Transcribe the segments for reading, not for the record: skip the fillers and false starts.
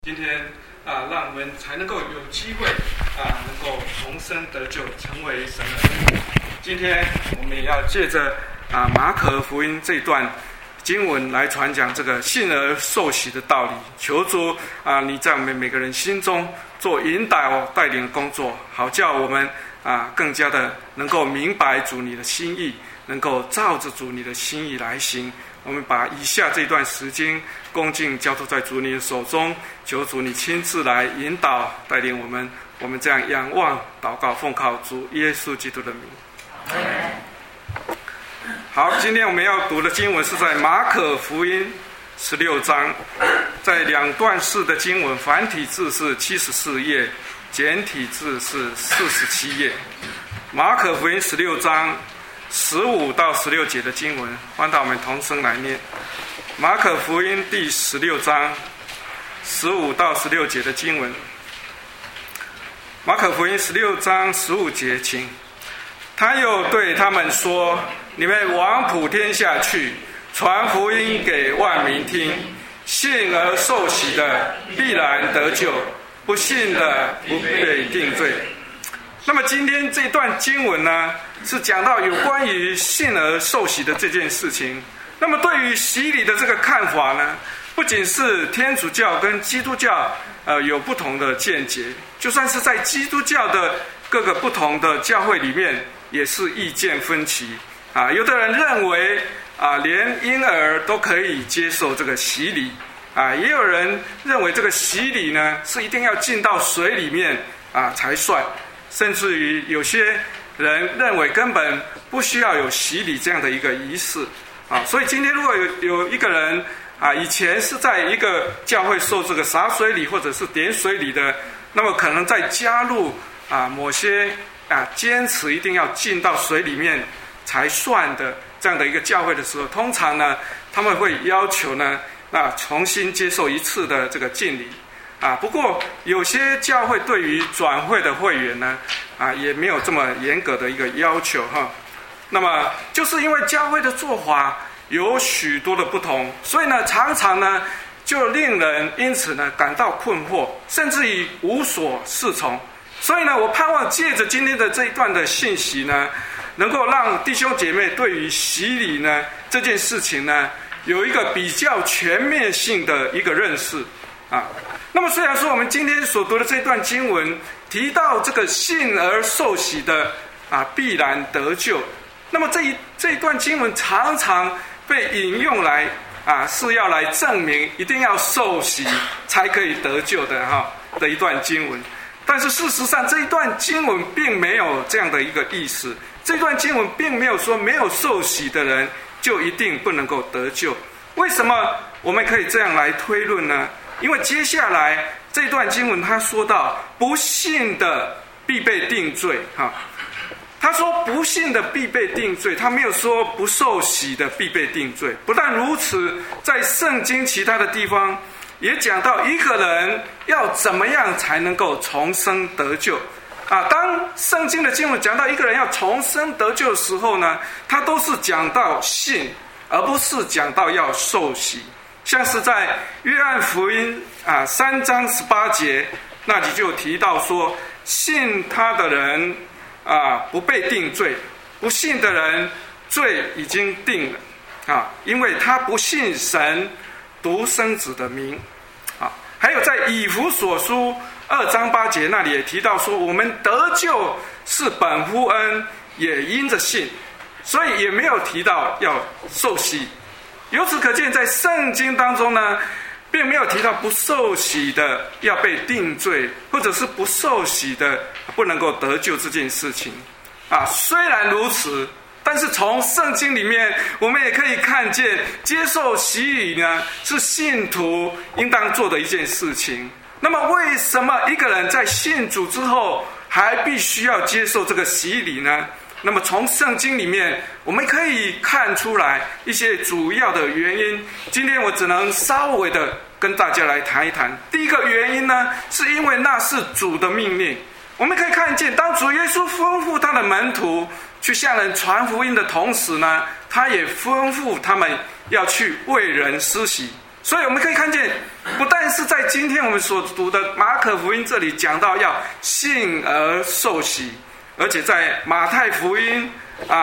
今天让我们才能够有机会能够重生得救，成为神的儿女。今天我们也要借着马可福音这段经文来传讲这个信而受洗的道理。求主你在我们每个人心中做引导带领工作，好叫我们更加的能够明白主你的心意，能够照着主你的心意来行。我们把以下这段时间恭敬交托在主你的手中，求主你亲自来引导带领我们。我们这样仰望祷告，奉靠主耶稣基督的名。好，今天我们要读的经文是在马可福音16章，在两段式的经文，繁体字是74页，简体字是47页。马可福音16章15到16节的经文，欢迎我们同声来念。马可福音第16章15到16节的经文。马可福音16章15节，请。他又对他们说：你们往普天下去，传福音给万民听。信而受洗的必然得救，不信的不被定罪。那么今天这段经文呢，是讲到有关于信而受洗的这件事情。那么对于洗礼的这个看法呢，不仅是天主教跟基督教有不同的见解，就算是在基督教的各个不同的教会里面，也是意见分歧有的人认为连婴儿都可以接受这个洗礼也有人认为这个洗礼呢是一定要进到水里面才算。甚至于有些人认为根本不需要有洗礼这样的一个仪式所以今天如果有一个人以前是在一个教会受这个洒水礼或者是点水礼的，那么可能在加入某些坚持一定要进到水里面才算的这样的一个教会的时候，通常呢他们会要求呢重新接受一次的这个浸礼不过有些教会对于转会的会员呢也没有这么严格的一个要求那么就是因为教会的做法有许多的不同，所以呢常常呢就令人因此呢感到困惑，甚至于无所适从。所以呢我盼望借着今天的这一段的信息呢，能够让弟兄姐妹对于洗礼呢这件事情呢有一个比较全面性的一个认识那么虽然说我们今天所读的这段经文提到这个信而受洗的必然得救，那么这一段经文常常被引用来是要来证明一定要受洗才可以得救的一段经文。但是事实上这一段经文并没有这样的一个意思，这段经文并没有说没有受洗的人就一定不能够得救。为什么我们可以这样来推论呢？因为接下来这段经文他说到不信的必被定罪他说不信的必被定罪，他没有说不受洗的必被定罪。不但如此，在圣经其他的地方也讲到一个人要怎么样才能够重生得救当圣经的经文讲到一个人要重生得救的时候呢，他都是讲到信，而不是讲到要受洗。像是在约翰福音3章18节那里就提到说，信他的人不被定罪，不信的人罪已经定了因为他不信神独生子的名还有在以弗所书2章8节那里也提到说，我们得救是本乎恩，也因着信，所以也没有提到要受洗。由此可见，在圣经当中呢，并没有提到不受洗的要被定罪，或者是不受洗的不能够得救这件事情虽然如此，但是从圣经里面我们也可以看见，接受洗礼呢是信徒应当做的一件事情。那么为什么一个人在信主之后还必须要接受这个洗礼呢？那么从圣经里面我们可以看出来一些主要的原因，今天我只能稍微的跟大家来谈一谈。第一个原因呢，是因为那是主的命令。我们可以看见，当主耶稣吩咐他的门徒去向人传福音的同时呢，他也吩咐他们要去为人施洗。所以我们可以看见不但是在今天我们所读的马可福音这里讲到要信而受洗，而且在马太福音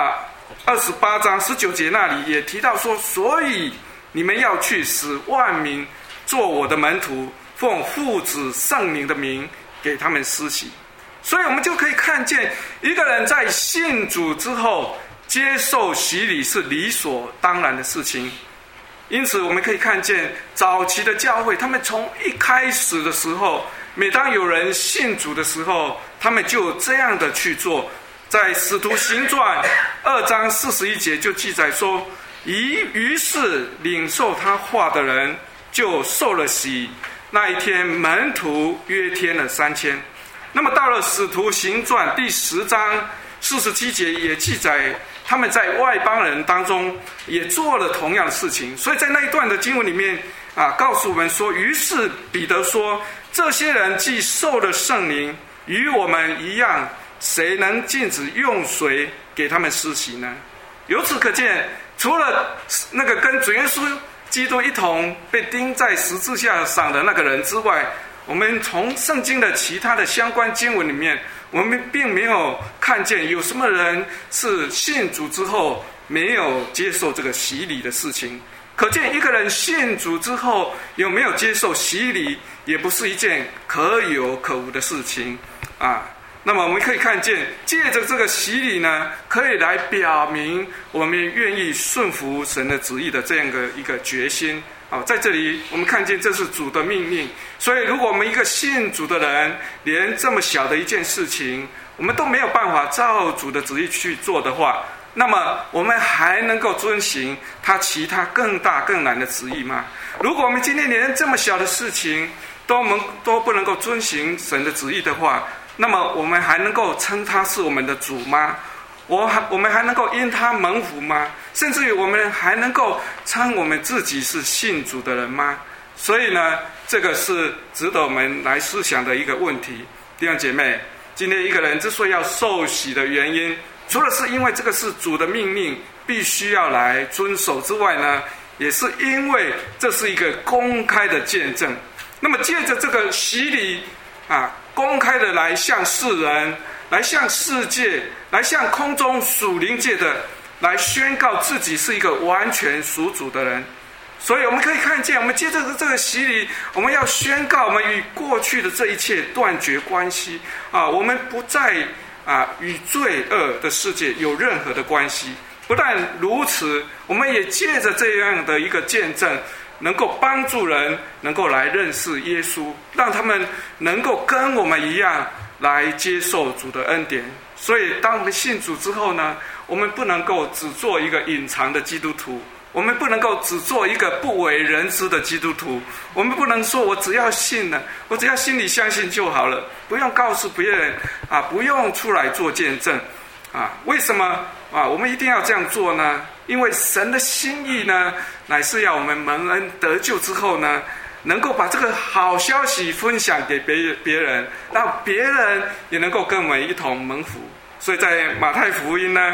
28章19节那里也提到说，所以你们要去使万民做我的门徒，奉父子圣灵的名给他们施洗。所以我们就可以看见，一个人在信主之后接受洗礼是理所当然的事情。因此我们可以看见早期的教会，他们从一开始的时候，每当有人信主的时候，他们就这样的去做。在使徒行传2章41节就记载说，于是领受他话的人就受了洗，那一天门徒约添了3000。那么到了使徒行传第10章47节也记载，他们在外邦人当中也做了同样的事情。所以在那一段的经文里面告诉我们说，于是彼得说，这些人既受了圣灵，与我们一样，谁能禁止用水给他们施洗呢？由此可见，除了那个跟主耶稣基督一同被钉在十字架上的那个人之外，我们从圣经的其他的相关经文里面，我们并没有看见有什么人是信主之后没有接受这个洗礼的事情。可见一个人信主之后有没有接受洗礼，也不是一件可有可无的事情那么我们可以看见，借着这个洗礼呢，可以来表明我们愿意顺服神的旨意的这样的一个决心。在这里我们看见这是主的命令。所以如果我们一个信主的人，连这么小的一件事情我们都没有办法照主的旨意去做的话，那么我们还能够遵行他其他更大更难的旨意吗？如果我们今天连这么小的事情都不能够遵行神的旨意的话，那么我们还能够称他是我们的主吗？我们还能够因他蒙福吗？甚至于我们还能够称我们自己是信主的人吗？所以呢，这个是值得我们来思想的一个问题。弟兄姐妹，今天一个人之所以要受洗的原因，除了是因为这个是主的命令必须要来遵守之外呢，也是因为这是一个公开的见证。那么借着这个洗礼公开的来向世人，来向世界，来向空中属灵界的来宣告自己是一个完全属主的人。所以我们可以看见，我们借着这个洗礼，我们要宣告我们与过去的这一切断绝关系我们不再与罪恶的世界有任何的关系。不但如此，我们也借着这样的一个见证，能够帮助人能够来认识耶稣，让他们能够跟我们一样来接受主的恩典。所以当我们信主之后呢，我们不能够只做一个隐藏的基督徒，我们不能够只做一个不为人知的基督徒，我们不能说我只要信了，我只要心里相信就好了，不用告诉别人不用出来做见证为什么我们一定要这样做呢？因为神的心意呢，乃是要我们蒙恩得救之后呢，能够把这个好消息分享给别人，让别人也能够跟我们一同蒙福。所以在马太福音呢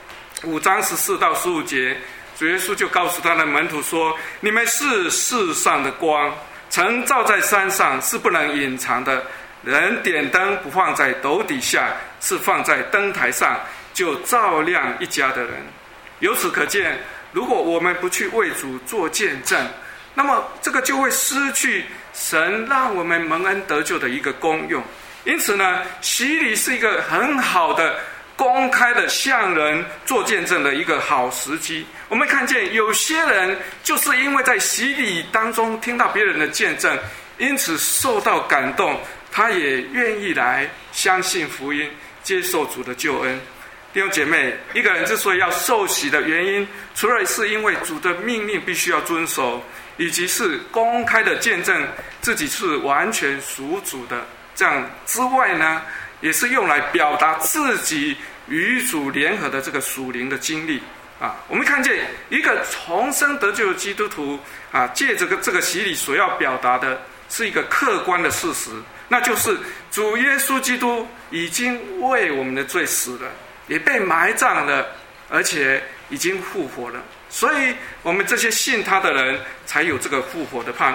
5章14到15节，主耶稣就告诉他的门徒说，你们是世上的光，曾照在山上，是不能隐藏的。人点灯不放在斗底下，是放在灯台上，就照亮一家的人。由此可见，如果我们不去为主做见证，那么这个就会失去神让我们蒙恩得救的一个功用。因此呢，洗礼是一个很好的公开的向人做见证的一个好时机。我们看见有些人就是因为在洗礼当中听到别人的见证，因此受到感动，他也愿意来相信福音，接受主的救恩。弟兄姐妹，一个人之所以要受洗的原因，除了是因为主的命令必须要遵守，以及是公开的见证自己是完全属主的这样之外呢，也是用来表达自己与主联合的这个属灵的经历我们看见一个重生得救的基督徒借着这个洗礼所要表达的是一个客观的事实，那就是主耶稣基督已经为我们的罪死了，也被埋葬了，而且已经复活了。所以我们这些信他的人才有这个复活的盼望。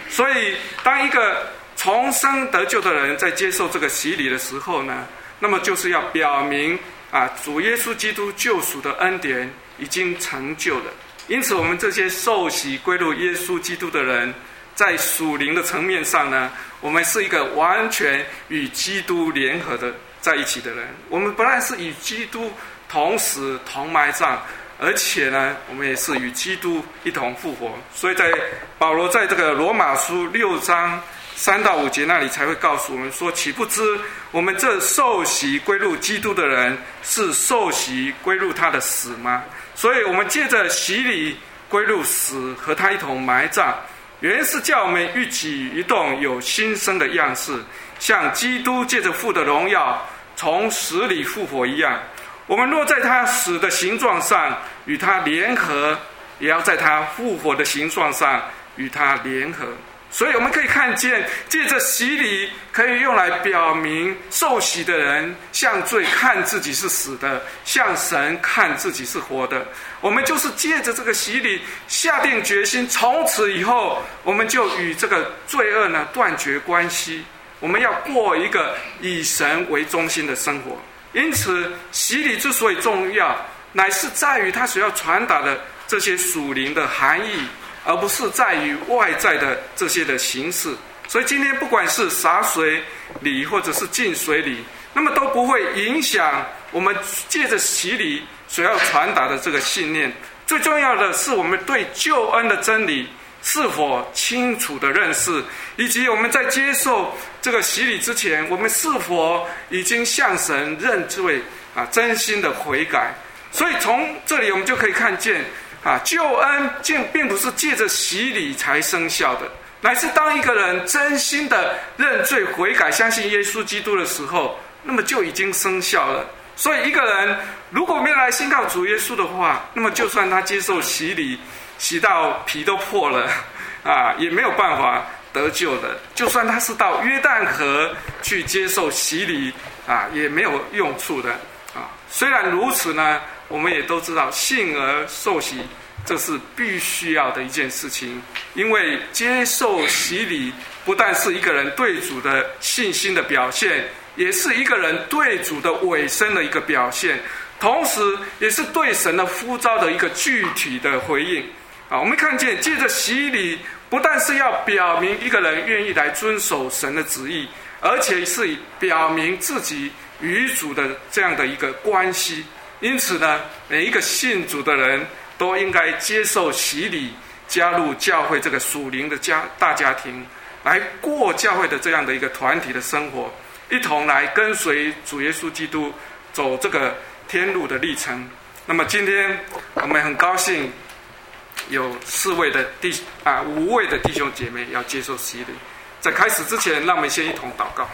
所以当一个重生得救的人在接受这个洗礼的时候呢，那么就是要表明主耶稣基督救赎的恩典已经成就了。因此我们这些受洗归入耶稣基督的人，在属灵的层面上呢，我们是一个完全与基督联合的在一起的人。我们不但是与基督同死同埋葬，而且呢，我们也是与基督一同复活。所以保罗在这个罗马书6章3到5节那里才会告诉我们说，岂不知我们这受洗归入基督的人，是受洗归入他的死吗？所以我们借着洗礼归入死，和他一同埋葬，原是叫我们一举一动有新生的样式，像基督借着父的荣耀从死里复活一样。我们若在他死的形状上与他联合，也要在他复活的形状上与他联合。所以我们可以看见，借着洗礼可以用来表明受洗的人向罪看自己是死的，向神看自己是活的。我们就是借着这个洗礼下定决心，从此以后我们就与这个罪恶呢断绝关系，我们要过一个以神为中心的生活。因此洗礼之所以重要，乃是在于它所要传达的这些属灵的含义，而不是在于外在的这些的形式。所以今天不管是洒水礼或者是浸水礼，那么都不会影响我们借着洗礼所要传达的这个信念。最重要的是我们对救恩的真理是否清楚的认识，以及我们在接受这个洗礼之前，我们是否已经向神认罪真心的悔改。所以从这里我们就可以看见救恩并不是借着洗礼才生效的，乃是当一个人真心的认罪悔改，相信耶稣基督的时候，那么就已经生效了。所以一个人如果没有来信靠主耶稣的话，那么就算他接受洗礼洗到皮都破了也没有办法得救的。就算他是到约旦河去接受洗礼也没有用处的虽然如此呢，我们也都知道信而受洗这是必须要的一件事情。因为接受洗礼不但是一个人对主的信心的表现，也是一个人对主的委身的一个表现，同时也是对神的呼召的一个具体的回应我们看见借着洗礼不但是要表明一个人愿意来遵守神的旨意，而且是表明自己与主的这样的一个关系。因此呢，每一个信主的人都应该接受洗礼，加入教会这个属灵的大家庭，来过教会的这样的一个团体的生活，一同来跟随主耶稣基督走这个天路的历程。那么今天我们很高兴有5位的弟兄姐妹要接受洗礼。在开始之前，让我们先一同祷告。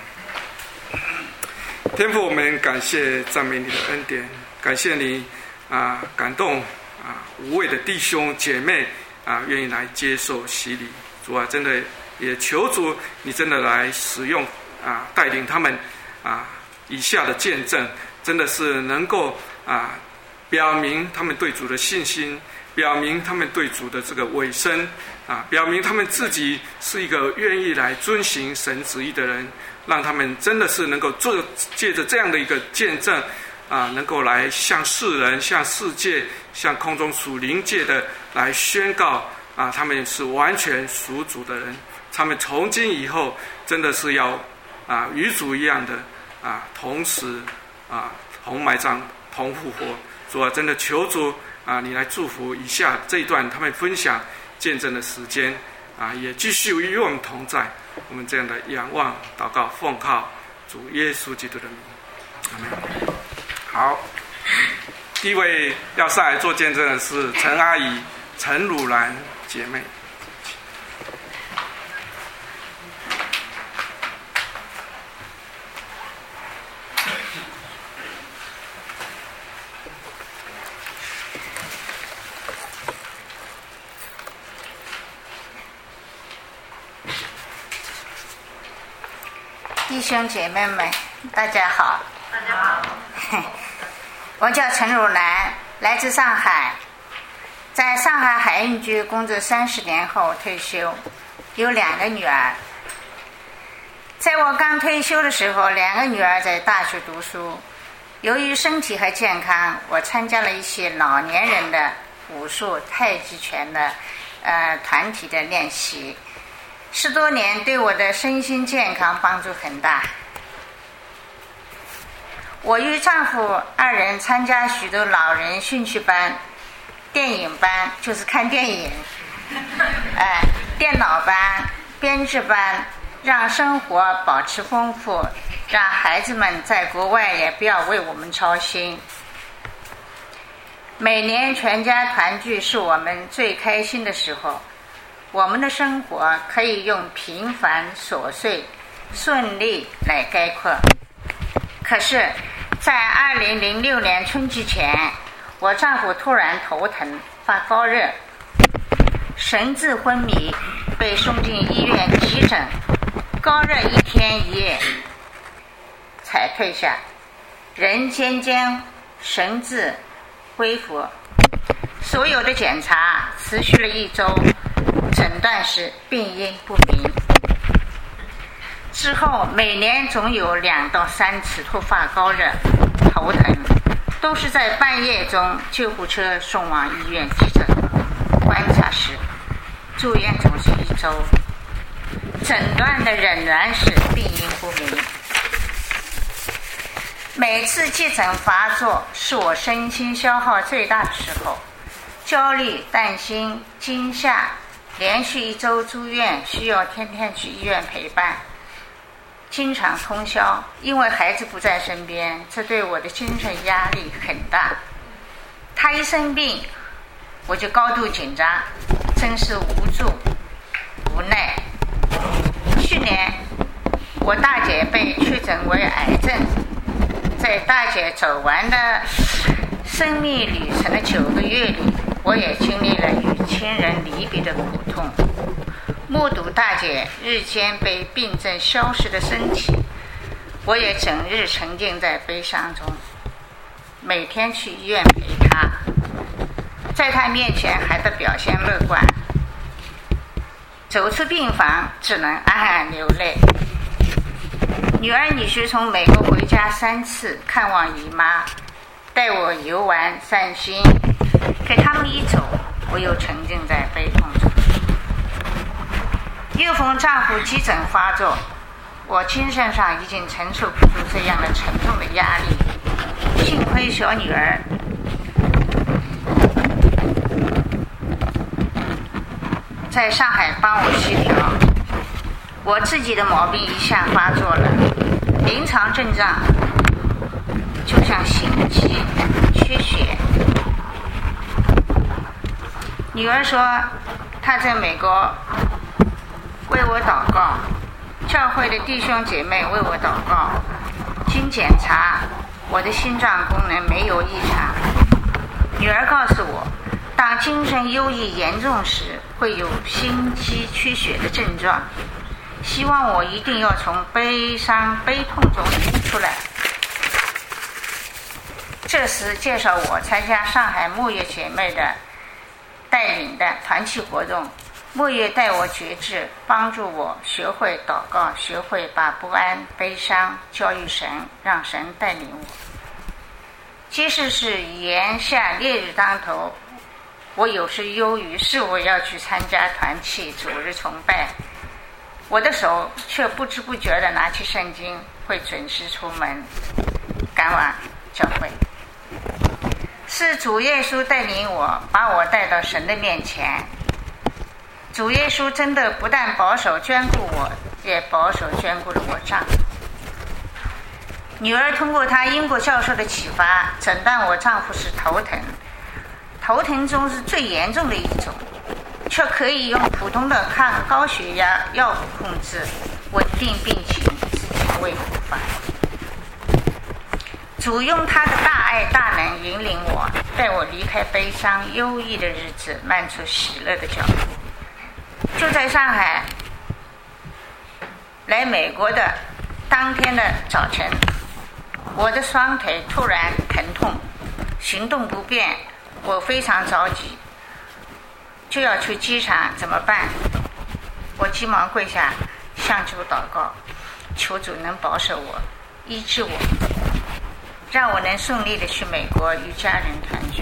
天父，我们感谢赞美你的恩典，感谢你感动5位的弟兄姐妹愿意来接受洗礼。主真的也求主你真的来使用带领他们以下的见证，真的是能够表明他们对主的信心，表明他们对主的这个委身表明他们自己是一个愿意来遵行神旨意的人，让他们真的是能够借着这样的一个见证能够来向世人、向世界、向空中属灵界的来宣告他们是完全属主的人。他们从今以后真的是要与主一样的同时同埋葬、同复活。主真的求主你来祝福以下这一段他们分享见证的时间也继续与我们同在。我们这样的仰望祷告，奉靠主耶稣基督的名，阿们。好，第一位要上来做见证的是陈阿姨陈汝兰姐妹。 弟兄姐妹们，大家好。 大家好。 我叫陈汝兰，来自上海，在上海海运局工作30年后退休， 有2个女儿。在我刚退休的时候，2个女儿在大学读书。由于身体还健康，我参加了一些老年人的武术、太极拳的团体的练习，10多年对我的身心健康帮助很大。我与丈夫2人参加许多老人兴趣班、电影班，就是看电影，电脑班、编制班，让生活保持丰富，让孩子们在国外也不要为我们操心。每年全家团聚是我们最开心的时候，我们的生活可以用平凡、琐碎、顺利来概括。可是在2006年春季前，我丈夫突然头疼、发高热，神志昏迷，被送进医院急诊，高热1天1夜才退下，人渐渐神志恢复。所有的检查持续了1周，诊断是病因不明。之后每年总有2到3次突发高热、头疼，都是在半夜中救护车送往医院急诊观察时，住院总是1周，诊断的仍然是病因不明。每次急诊发作是我身心消耗最大的时候，焦虑、担心、惊吓，连续1周住院，需要天天去医院陪伴，经常通宵，因为孩子不在身边，这对我的精神压力很大。他一生病，我就高度紧张，真是无助无奈。去年我大姐被确诊为癌症，在大姐走完的生命旅程的9个月里，我也经历了与亲人离别的苦痛，目睹大姐日间被病症消失的身体，我也整日沉浸在悲伤中，每天去医院陪她，在她面前还得表现乐观，走出病房只能暗暗流泪。女儿女婿从美国回家3次看望姨妈，带我游玩散心，可他们一走，我又沉浸在悲痛中。又逢丈夫急诊发作，我精神上已经承受不住这样的沉重的压力。幸亏小女儿在上海帮我协调，我自己的毛病一下发作了，临床症状就像心肌缺血。女儿说她在美国为我祷告，教会的弟兄姐妹为我祷告，经检查我的心脏功能没有异常。女儿告诉我，当精神忧郁严重时会有心肌缺血的症状，希望我一定要从悲伤悲痛中出来。这时介绍我参加上海牧业姐妹的带领的团契活动，牧业带我觉知，帮助我学会祷告，学会把不安悲伤交予神，让神带领我。即使是炎夏烈日当头，我有时忧于是否要去参加团契主日崇拜，我的手却不知不觉地拿起圣经，会准时出门赶往教会。是主耶稣带领我，把我带到神的面前。主耶稣真的不但保守眷顾我，也保守眷顾了我丈夫。女儿通过她英国教授的启发，诊断我丈夫是头疼，头疼中是最严重的一种，却可以用普通的抗高血压药物控制，稳定病情，至今未复发。主用他的大爱大能引领我，带我离开悲伤忧郁的日子，迈出喜乐的脚步。就在上海来美国的当天的早晨，我的双腿突然疼痛，行动不便，我非常着急，就要去机场，怎么办？ 我急忙跪下向主祷告，求主能保守我，医治我，让我能顺利的去美国与家人团聚。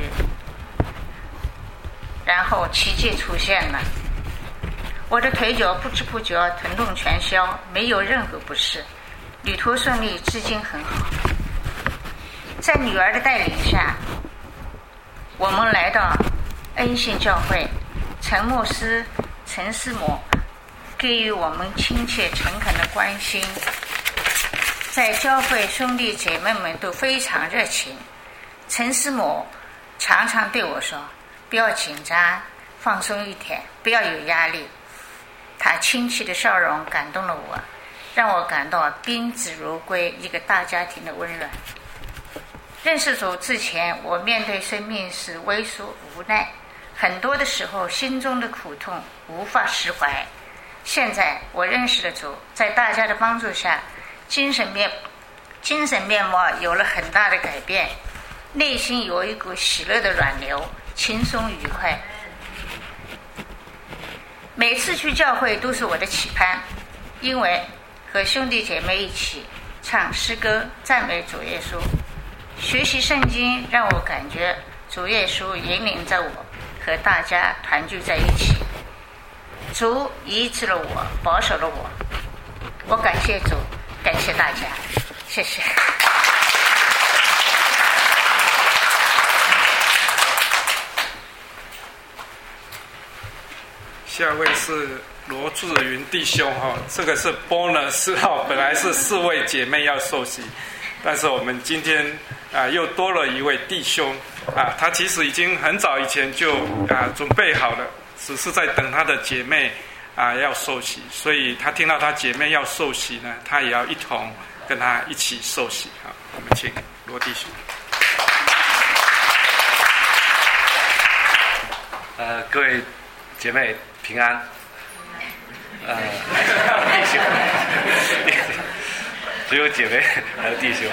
然后奇迹出现了，我的腿脚不知不觉疼痛全消，没有任何不适，旅途顺利，至今很好。在女儿的带领下，我们来到恩信教会，陈牧师、陈师母给予我们亲切诚恳的关心，在教会兄弟姐妹们都非常热情。陈师母常常对我说，不要紧张，放松一点，不要有压力。她亲切的笑容感动了我，让我感到宾至如归，一个大家庭的温暖。认识主之前，我面对生命是畏缩无奈，很多的时候心中的苦痛无法释怀。现在我认识了主，在大家的帮助下，精神面貌有了很大的改变，内心有一股喜乐的暖流，轻松愉快。每次去教会都是我的期盼，因为和兄弟姐妹一起唱诗歌赞美主耶稣，学习圣经让我感觉主耶稣引领着我和大家团聚在一起。主医治了我，保守了我，我感谢主，感谢大家，谢谢。 下位是罗志云弟兄哈，这个是 bonus 哈，本来是4位姐妹要受洗，但是我们今天又多了一位弟兄他其实已经很早以前就准备好了，只是在等他的姐妹要受洗，所以他听到他姐妹要受洗呢，他也要一同跟他一起受洗。好，我们请罗弟兄。 各位姐妹平安。弟兄，只有姐妹还有弟兄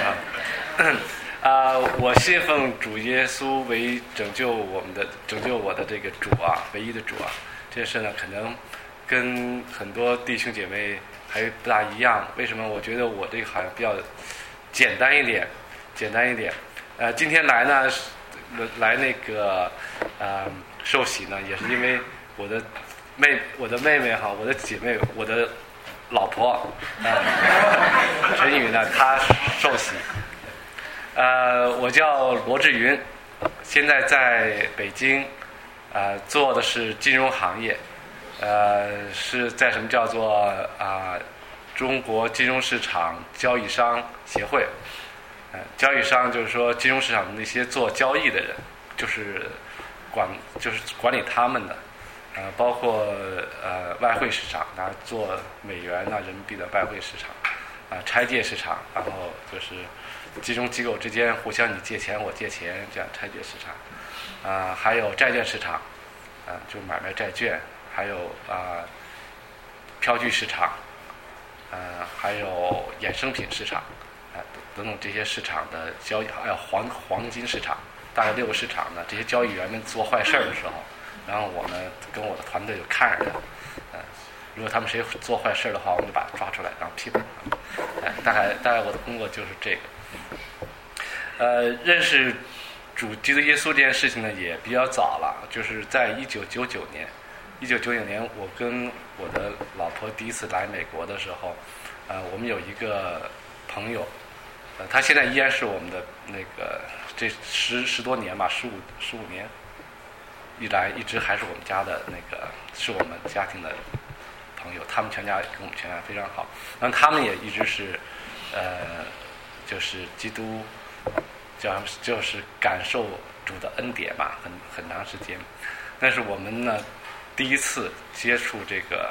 我信奉主耶稣为拯救我的这个主唯一的主这件事呢，可能跟很多弟兄姐妹还不大一样。为什么？我觉得我这个好像比较简单一点。今天来呢，来那个受洗呢，也是因为我的妹妹我的姐妹，我的老婆陈宇呢，她受洗。我叫罗志云，现在在北京做的是金融行业，是在什么叫做中国金融市场交易商协会。交易商就是说金融市场的那些做交易的人，就是管理他们的，包括外汇市场，做美元人民币的外汇市场，拆借市场，然后就是金融机构之间互相你借钱我借钱这样拆借市场，还有债券市场，就买卖债券，还有票据市场，还有衍生品市场，等等这些市场的交易，还有黄金市场，大概6个市场呢。这些交易员们做坏事的时候，然后我们跟我的团队就看着他，如果他们谁做坏事的话，我们就把他抓出来，然后批判他。大概我的工作就是这个。认识主基督耶稣这件事情呢，也比较早了，就是在1999年，我跟我的老婆第一次来美国的时候，我们有一个朋友，他现在依然是我们的那个这十多年吧，15年，一直还是我们家的那个，是我们家庭的朋友，他们全家跟我们全家非常好，然后他们也一直是就是基督就是感受主的恩典吧，很长时间。但是我们呢，第一次接触这个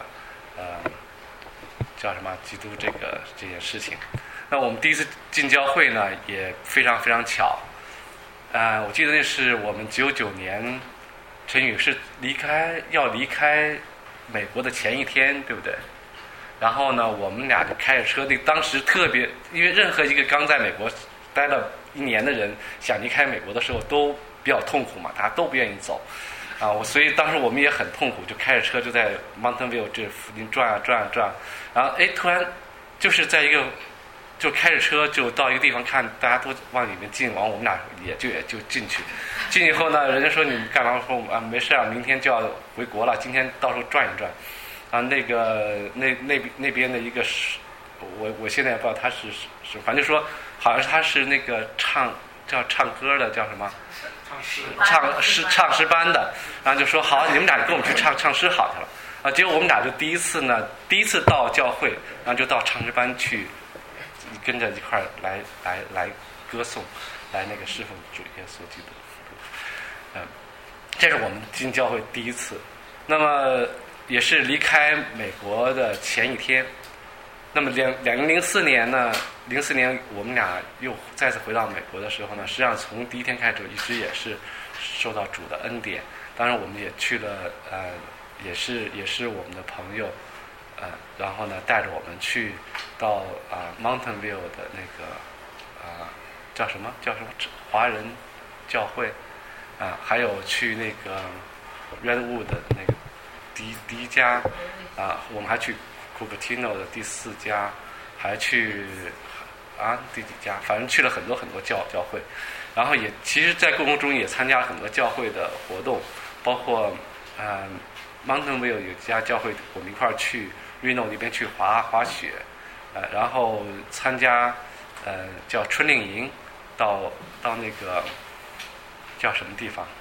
叫什么基督这件事情。那我们第一次进教会呢，也非常非常巧。我记得那是我们99年，陈宇是要离开美国的前一天，对不对？然后呢，我们俩就开着车，当时特别，因为任何一个刚在美国待了1年的人，想离开美国的时候都比较痛苦嘛，大家都不愿意走。 所以当时我们也很痛苦，就开着车就在 Mountain View 这附近转啊转啊转，然后突然就是在一个就开着车就到一个地方，看大家都往里面进，我们俩也就进去。进去以后呢，人家说你们干嘛？说没事啊，明天就要回国了，今天到时候转一转。那边的一个我现在也不知道他是反正就说好像他是那个唱歌的，叫什么？唱诗班的，然后就说好，你们俩跟我们去唱诗好去了。结果我们俩就第一次到教会，然后就到唱诗班去，跟着一块儿来歌颂，来那个侍奉主耶稣基督。这是我们进教会第一次。那么也是离开美国的前一天。那么2004年呢，04年我们俩又再次回到美国的时候呢，实际上从第一天开始一直也是受到主的恩典。当然我们也去了，也是我们的朋友，然后呢带着我们去到Mountain View 的那个叫什么华人教会，还有去那个 Redwood 的那个第一家，我们还去Cupertino 的第4家，还去第几家，反正去了很多教会。然后也其实在过程中也参加了很多教会的活动，包括Mountain View 有一家教会我们一块儿去 Reno 那边去滑雪，然后参加叫春令营，到那个叫什么地方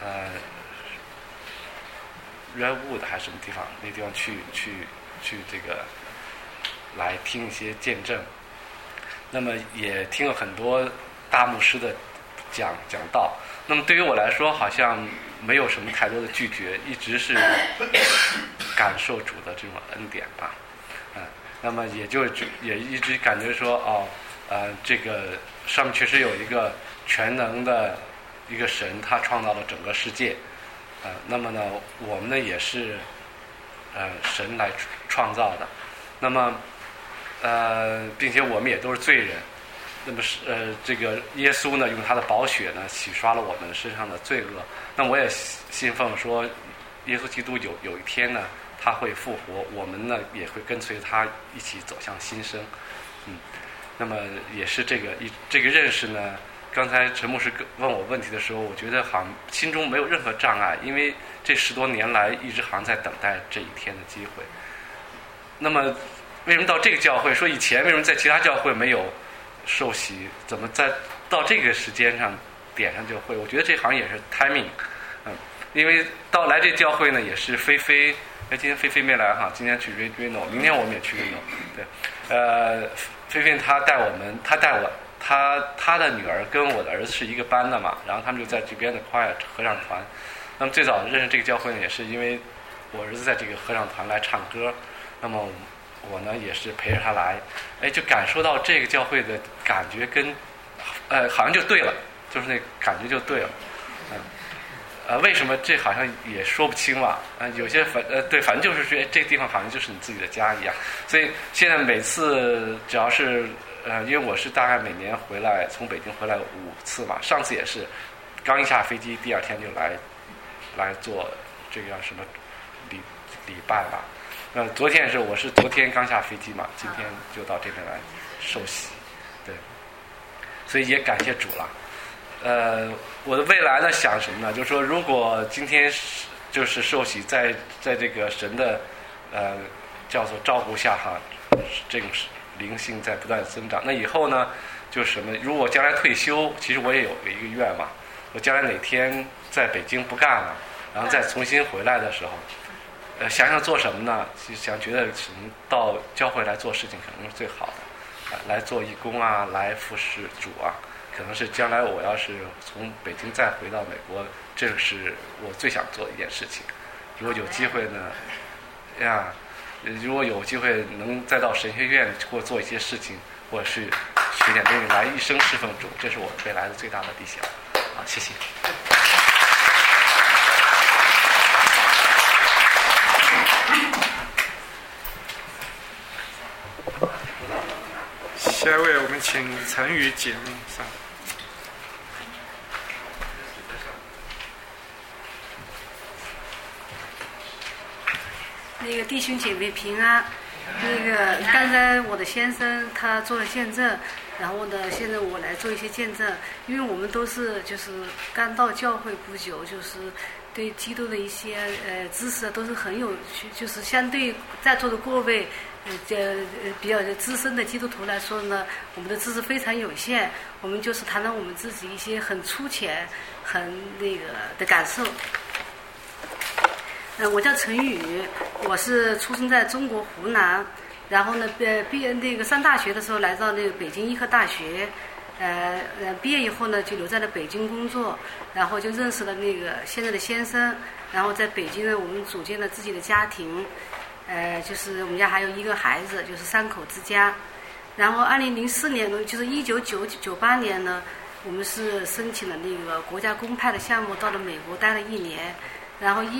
Redwood 还是什么地方，那地方去这个来听一些见证。那么也听了很多大牧师的讲道。那么对于我来说好像没有什么太多的拒绝，一直是感受主的这种恩典吧。那么也一直感觉说这个上面确实有一个全能的一个神，他创造了整个世界。那么呢我们呢也是神来创造的。那么并且我们也都是罪人。那么这个耶稣呢用他的宝血呢洗刷了我们身上的罪恶。那我也信奉说耶稣基督有一天呢他会复活，我们呢也会跟随他一起走向新生。那么也是这个认识呢，刚才陈牧师问我问题的时候，我觉得好像心中没有任何障碍，因为这10多年来一直好像在等待这一天的机会。那么为什么到这个教会，说以前为什么在其他教会没有受洗，怎么到这个时间上点上就会？我觉得这好像也是 timing。因为来这教会呢也是菲菲，今天菲菲没来哈，今天去 Reno， 明天我们也去 Reno。对，菲菲她带我，她的女儿跟我的儿子是一个班的嘛，然后他们就在这边的choir合唱团。那么最早认识这个教会呢，也是因为我儿子在这个合唱团来唱歌，那么我呢也是陪着他来，就感受到这个教会的感觉跟好像就对了，就是那感觉就对了。为什么这好像也说不清吧？有些对，反正就是觉得这个地方好像就是你自己的家一样。所以现在每次只要是因为我是大概每年回来，从北京回来5次嘛，上次也是刚一下飞机，第2天就来做这个叫什么礼拜吧。昨天也是，我是昨天刚下飞机嘛，今天就到这边来受洗。对，所以也感谢主了。我的未来呢想什么呢？就是说，如果今天就是受洗，在这个神的叫做照顾下哈，这种灵性在不断增长。那以后呢，就是什么？如果将来退休，其实我也有一个愿望，我将来哪天在北京不干了，然后再重新回来的时候，想想做什么呢？觉得什么到教会来做事情可能是最好的，来做义工啊，来服侍主啊。可能是将来我要是从北京再回到美国，这是我最想做的一件事情。如果有机会呢，如果有机会能再到神学院或做一些事情，或者是学点东西来一生侍奉主，这是我未来的最大的理想。谢谢。 下一位，我们请陈宇姐妹上。 那个弟兄姐妹平安。那个刚才我的先生他做了见证，然后呢，现在我来做一些见证，因为我们都是就是刚到教会不久，就是对基督的一些知识都是很有，就是相对在座的各位比较资深的基督徒来说呢，我们的知识非常有限，我们就是谈谈我们自己一些很粗浅、很那个的感受。我叫陈宇，我是出生在中国湖南，然后呢，毕业那个上大学的时候来到那个北京医科大学，毕业以后呢就留在了北京工作，然后就认识了那个现在的先生，然后在北京呢我们组建了自己的家庭，就是我们家还有一个孩子，就是3口之家。然后2004年呢，就是1998年呢，我们是申请了那个国家公派的项目，到了美国待了1年。然后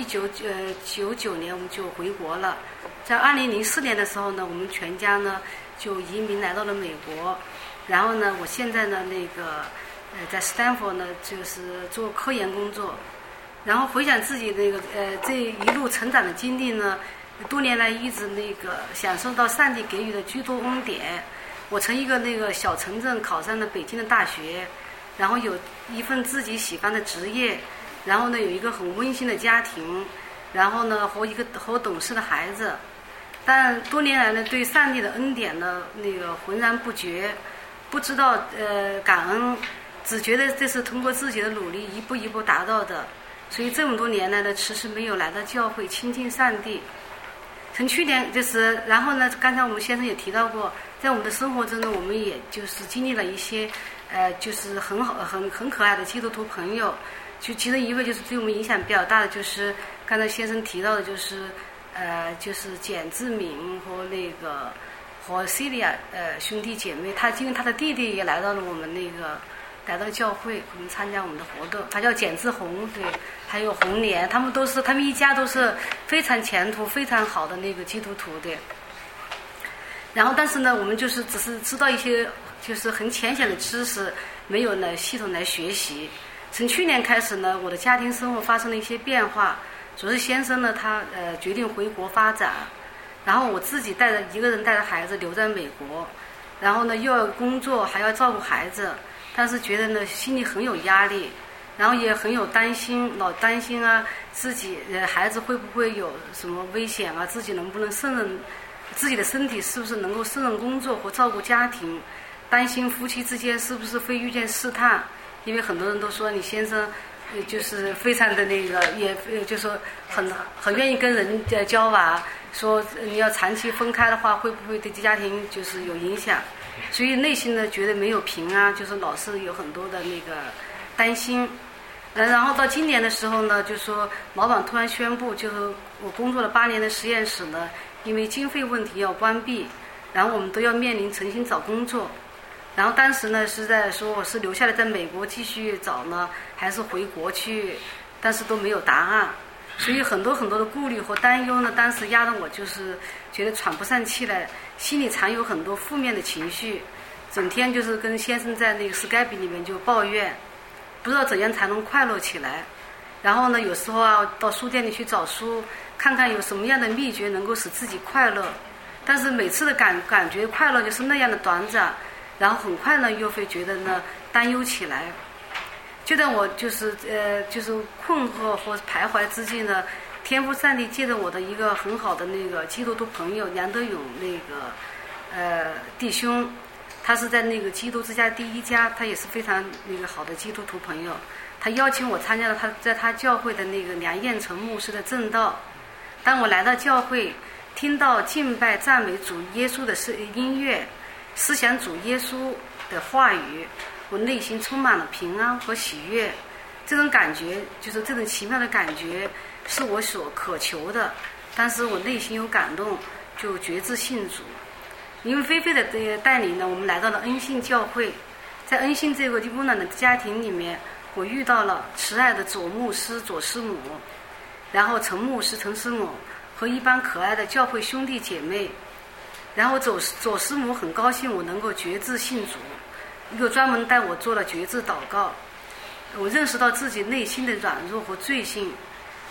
1999年我们就回国了，在2004年的时候呢，我们全家呢就移民来到了美国。然后呢，我现在呢那个在斯坦福呢就是做科研工作。然后回想自己那个这一路成长的经历呢，多年来一直那个享受到上帝给予的居多恩典。我从一个那个小城镇考上了北京的大学，然后有一份自己喜欢的职业。然后呢，有一个很温馨的家庭，然后呢，和一个懂事的孩子。但多年来呢，对上帝的恩典呢，那个浑然不觉，不知道感恩，只觉得这是通过自己的努力一步一步达到的。所以这么多年来呢，迟迟没有来到教会亲近上帝。从去年就是，然后呢，刚才我们先生也提到过，在我们的生活中呢，我们也就是经历了一些就是很好很可爱的基督徒朋友。就其中一位就是对我们影响比较大的，就是刚才先生提到的，就是简志敏和那个和 Celia 兄弟姐妹，因为他的弟弟也来到了我们来到了教会，我们参加我们的活动。他叫简志宏，对，还有红莲，他们一家都是非常前途非常好的那个基督徒的。然后但是呢，我们就是只是知道一些就是很浅显的知识，没有呢系统来学习。从去年开始呢，我的家庭生活发生了一些变化。主要是先生呢，他决定回国发展，然后我自己一个人带着孩子留在美国，然后呢又要工作还要照顾孩子，但是觉得呢心里很有压力，然后也很有担心，老担心啊自己孩子会不会有什么危险啊，自己能不能胜任自己的身体是不是能够胜任工作和照顾家庭，担心夫妻之间是不是会遇见试探。因为很多人都说你先生就是非常的那个，也就是说很愿意跟人交往，说你要长期分开的话会不会对家庭就是有影响，所以内心呢觉得没有平安，就是老是有很多的那个担心。然后到今年的时候呢，就说老板突然宣布，就是我工作了8年的实验室呢，因为经费问题要关闭，然后我们都要面临重新找工作。然后当时呢是在说我是留下来在美国继续找呢，还是回国去，但是都没有答案，所以很多的顾虑和担忧呢，当时压得我就是觉得喘不上气来，心里常有很多负面的情绪，整天就是跟先生在那个 Skype 里面就抱怨，不知道怎样才能快乐起来。然后呢有时候啊到书店里去找书，看看有什么样的秘诀能够使自己快乐，但是每次的感觉快乐就是那样的短暂，然后很快呢又会觉得呢担忧起来。就在我就是困惑或徘徊之际呢，天父上帝借着我的一个很好的那个基督徒朋友梁德勇那个弟兄，他是在那个基督之家第一家，他也是非常那个好的基督徒朋友，他邀请我参加了他在他教会的那个梁彦成牧师的正道。当我来到教会，听到敬拜赞美主耶稣的音乐，思想主耶稣的话语，我内心充满了平安和喜悦。这种感觉就是这种奇妙的感觉是我所渴求的，但是我内心有感动，就决志信主。因为菲菲的带领呢，我们来到了恩信教会。在恩信这个温暖的家庭里面，我遇到了慈爱的左牧师左师母，然后陈牧师陈师母和一帮可爱的教会兄弟姐妹。然后左师母很高兴我能够决志信主，又专门带我做了决志祷告。我认识到自己内心的软弱和罪性，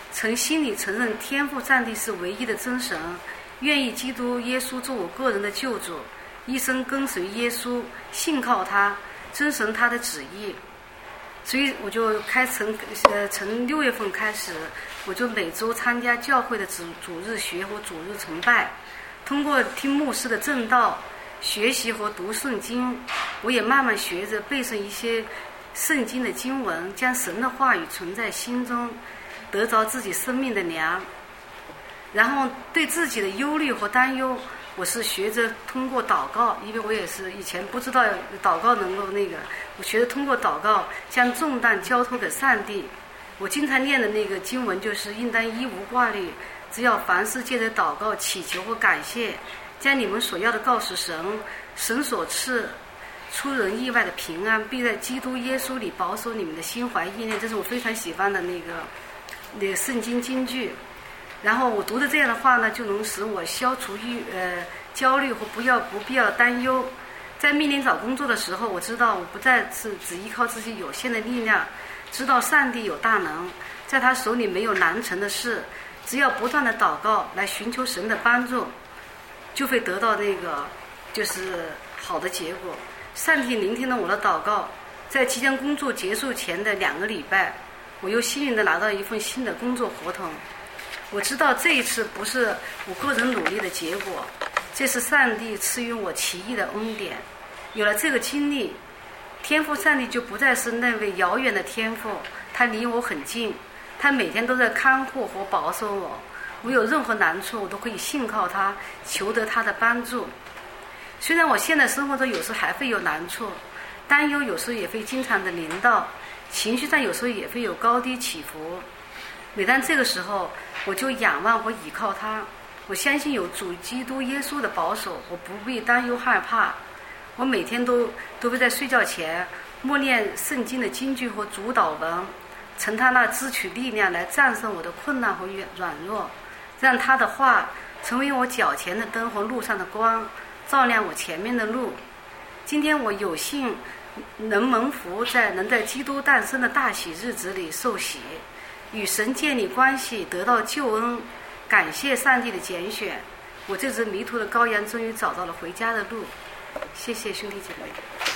曾心里承认天父上帝是唯一的真神，愿意基督耶稣做我个人的救主，一生跟随耶稣，信靠他，遵循他的旨意。所以我就从6月份开始，我就每周参加教会的主日学和主日崇拜，通过听牧师的正道，学习和读圣经，我也慢慢学着背诵一些圣经的经文，将神的话语存在心中，得着自己生命的粮。然后对自己的忧虑和担忧，我是学着通过祷告，因为我也是以前不知道祷告能够我学着通过祷告将重担交托给上帝。我经常念的那个经文就是应当一无挂虑，只要凡事借着祷告祈求和感谢，将你们所要的告诉神，神所赐出人意外的平安必在基督耶稣里保守你们的心怀意念。这是我非常喜欢的那个圣经金句。然后我读的这样的话呢，就能使我消除焦虑和不必要的担忧。在面临找工作的时候，我知道我不再是只依靠自己有限的力量，知道上帝有大能，在他手里没有难成的事，只要不断的祷告来寻求神的帮助，就会得到就是好的结果。上帝聆听了我的祷告，在即将工作结束前的2个礼拜，我又幸运地拿到一份新的工作合同。我知道这一次不是我个人努力的结果，这是上帝赐予我奇异的恩典。有了这个经历，天父上帝就不再是那位遥远的天父，他离我很近，他每天都在看护和保守我。我有任何难处，我都可以信靠他，求得他的帮助。虽然我现在生活中有时还会有难处，担忧有时也会经常的临到，情绪上有时候也会有高低起伏。每当这个时候，我就仰望和倚靠他，我相信有主基督耶稣的保守，我不必担忧害怕。我每天都会在睡觉前默念圣经的金句和主祷文，从他那支取力量来战胜我的困难和软弱，让他的话成为我脚前的灯和路上的光，照亮我前面的路。今天我有幸能蒙福，能在基督诞生的大喜日子里受洗，与神建立关系，得到救恩，感谢上帝的拣选。我这只迷途的羔羊终于找到了回家的路。谢谢兄弟姐妹。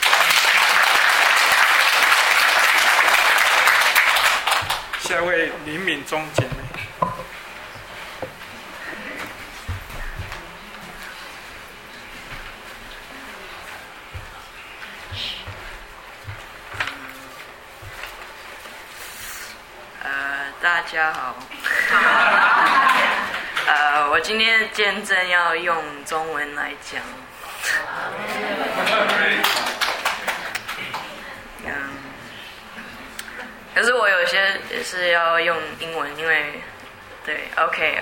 下一位林敏忠姐妹。 大家好。我今天的见证要用中文来讲。可是我有些也是要用英文，因为对 ，OK，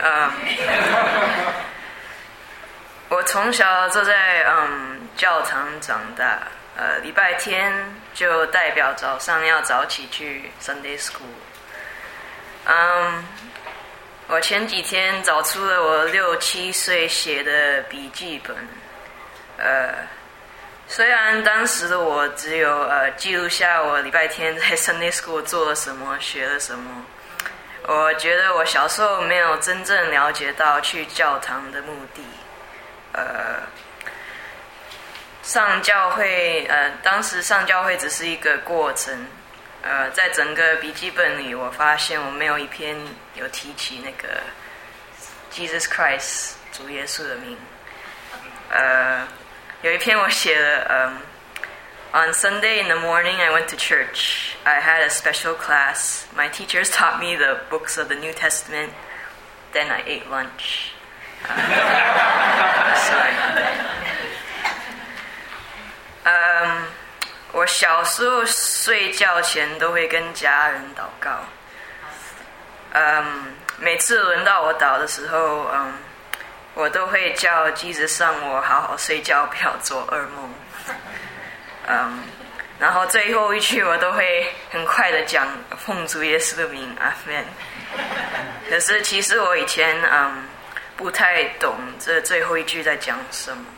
我从小就在教堂长大，礼拜天就代表早上要早起去 Sunday School。我前几天找出了我6、7岁写的笔记本，虽然当时的我只有记录下我礼拜天在 Sunday School 做了什么，学了什么，我觉得我小时候没有真正了解到去教堂的目的。上教会，当时上教会只是一个过程。在整个笔记本里，我发现我没有一篇有提起那个 Jesus Christ 主耶稣的名。有一篇我写了On Sunday in the morning I went to church. I had a special class. My teachers taught me the books of the New Testament. Then I ate lunch. Sorry. 我小时候睡觉前都会跟家人祷告。每次轮到我祷的时候，我都会叫Jesus让我好好睡觉，不要做噩梦。然后最后一句我都会很快的讲奉主耶稣的名，阿们。可是其实我以前不太懂这最后一句在讲什么。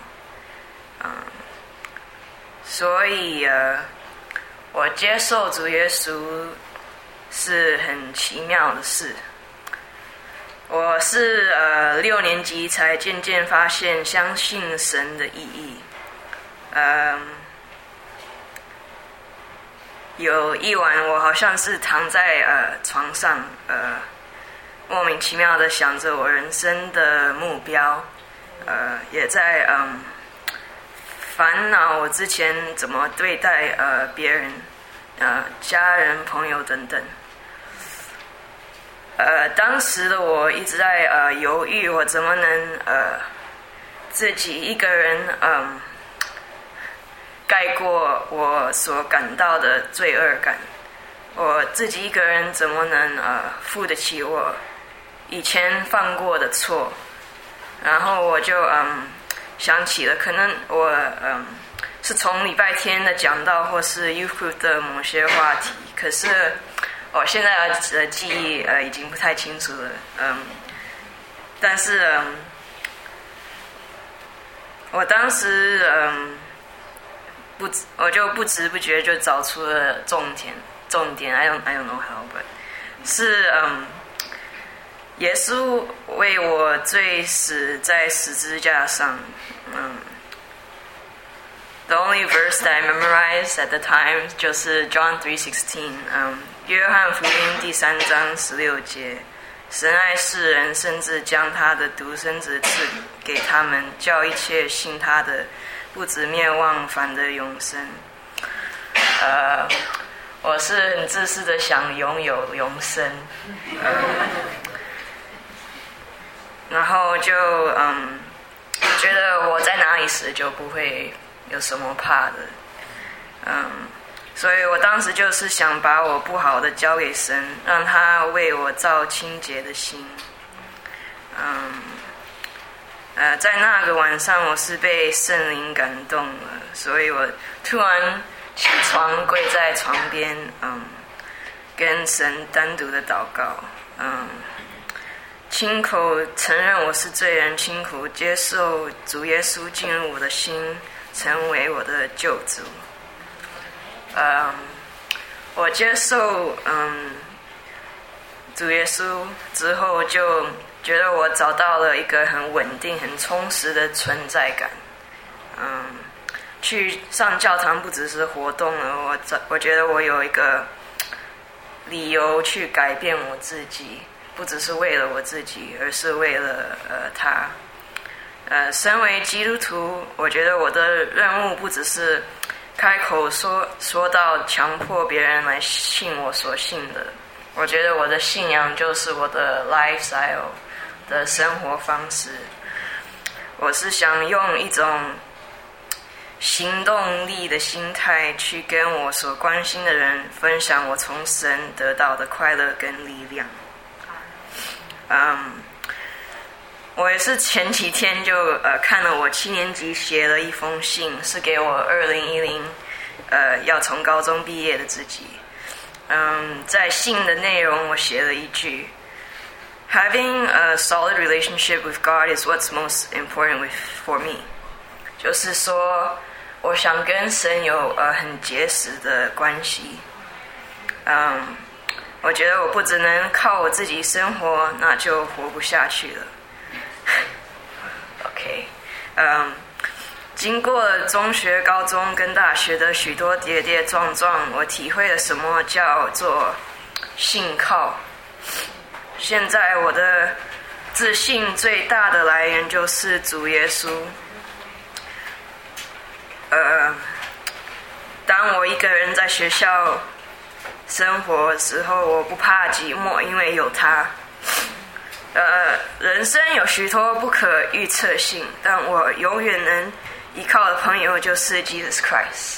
所以我接受主耶稣是很奇妙的事。 我是6年级才渐渐发现相信神的意义。有一晚我好像是躺在床上，莫名其妙的想着我人生的目标，也在烦恼我之前怎么对待别人，家人、朋友等等。当时的我一直在犹豫，我怎么能自己一个人盖过我所感到的罪恶感。我自己一个人怎么能负得起我以前犯过的错？然后我就想起了，可能我是从礼拜天的讲道或是 Youth Group 的某些话题，可是我现在的记忆已经不太清楚了。但是我当时我就不知不觉就找出了重点 I don't know how, but 是耶稣为我罪死在十字架上。The only verse that I memorized at the time 就是 John 3:16，约翰福音第3章16节，神爱世人，甚至将他的独生子赐给他们，叫一切信他的不至灭亡，反得永生。我是很自私的想拥有永生，然后就觉得我在哪里时就不会有什么怕的，所以我当时就是想把我不好的交给神，让他为我造清洁的心。在那个晚上我是被圣灵感动了，所以我突然起床跪在床边，跟神单独的祷告，亲口承认我是罪人，亲口接受主耶稣进入我的心，成为我的救主。我接受主耶稣之后，就觉得我找到了一个很稳定、很充实的存在感。去上教堂不只是活动了，我觉得我有一个理由去改变我自己，不只是为了我自己，而是为了他。身为基督徒，我觉得我的任务不只是开口说到强迫别人来信我所信的，我觉得我的信仰就是我的 lifestyle 的生活方式。我是想用一种行动力的心态去跟我所关心的人分享我从神得到的快乐跟力量。我也是前几天就看了我7年级写了一封信，是给我2010要从高中毕业的自己。在信的内容我写了一句 Having a solid relationship with God is what's most important for me， 就是说我想跟神有很结实的关系。我觉得我不只能靠我自己生活，那就活不下去了。OK， 经过了中学、高中跟大学的许多跌跌撞撞，我体会了什么叫做信靠。现在我的自信最大的来源就是主耶稣。当我一个人在学校生活的时候，我不怕寂寞，因为有他。人生有许多不可预测性，但我永远能依靠的朋友就是 Jesus Christ。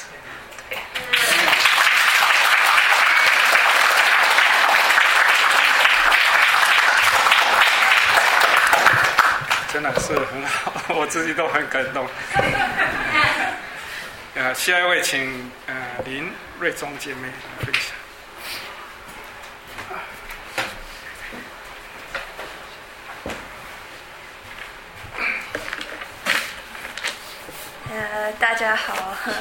真的是很好，我自己都很感动。下一位请林瑞忠姐妹分享。 大家好。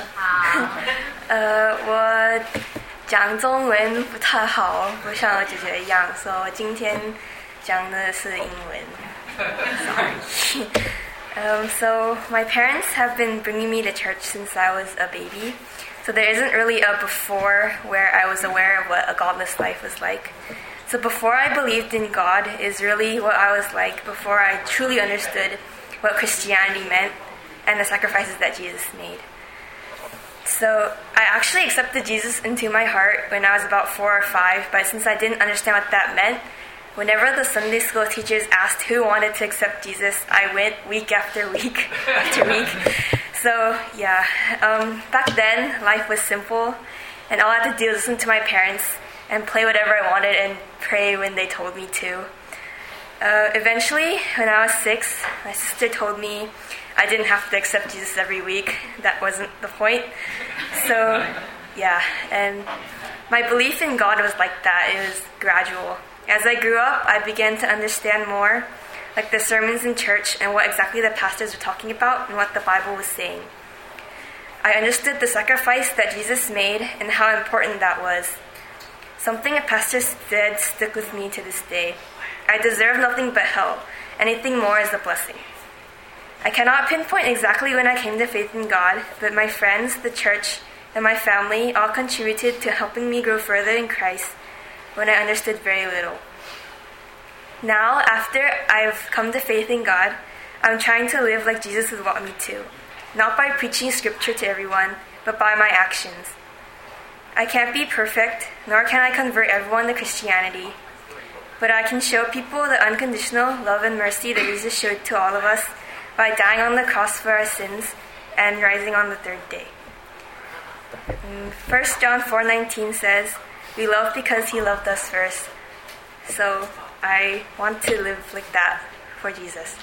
我讲中文不太好，不像我姐姐一样，所以我今天讲的是英文。Sorry. So my parents have been bringing me to church since I was a baby. So there isn't really a before where I was aware of what a godless life was like. So before I believed in God is really what I was like before I truly understood what Christianity meant and the sacrifices that Jesus made. So I actually accepted Jesus into my heart when I was about 4 or 5, but since I didn't understand what that meant, whenever the Sunday school teachers asked who wanted to accept Jesus, I went week after week after week. So yeah, back then life was simple, and all I had to do was listen to my parents and play whatever I wanted and pray when they told me to. Eventually, when I was 6, my sister told me I didn't have to accept Jesus every week. That wasn't the point. So yeah, and my belief in God was like that. It was gradual. As I grew up, I began to understand more, like the sermons in church and what exactly the pastors were talking about and what the Bible was saying. I understood the sacrifice that Jesus made and how important that was. Something a pastor said stuck with me to this day. I deserve nothing but hell. Anything more is a blessing. I cannot pinpoint exactly when I came to faith in God, but my friends, the church, and my family all contributed to helping me grow further in Christ when I understood very little. Now, after I've come to faith in God, I'm trying to live like Jesus would want me to, not by preaching scripture to everyone, but by my actions. I can't be perfect, nor can I convert everyone to Christianity, but I can show people the unconditional love and mercy that Jesus showed to all of us by dying on the cross for our sins and rising on the 3rd day. 1 John 4:19 says, "We love because he loved us first." So I want to live like that for Jesus.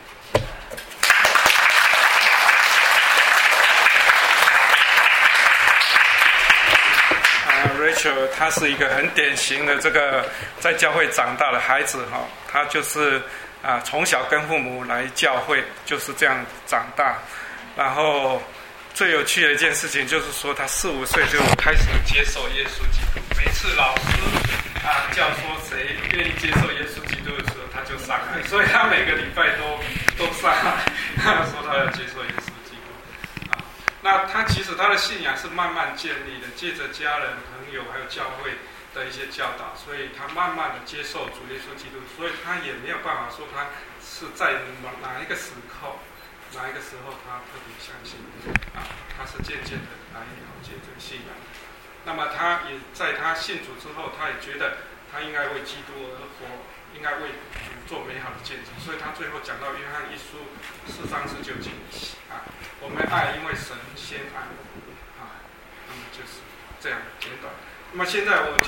Rachel 她是一个很典型的这个在教会长大的孩子哈，她就是从小跟父母来教会，就是这样长大。然后最有趣的一件事情就是说，她4、5岁就开始接受耶稣基督。每次老师叫说谁愿意接受耶稣基督的时候，她就上来，所以她每个礼拜都上来，说她要接受耶稣基督。那她其实她的信仰是慢慢建立的，借着家人、朋友还有教会的一些教导，所以他慢慢的接受主耶稣基督，所以他也没有办法说他是在哪一个时候他特别相信他是渐渐的来了解这个信仰。那么他也在他信主之后，他也觉得他应该为基督而活，应该为主做美好的见证，所以他最后讲到约翰一书4章19节我们爱因为神先爱我那么就是这样简短。那么现在我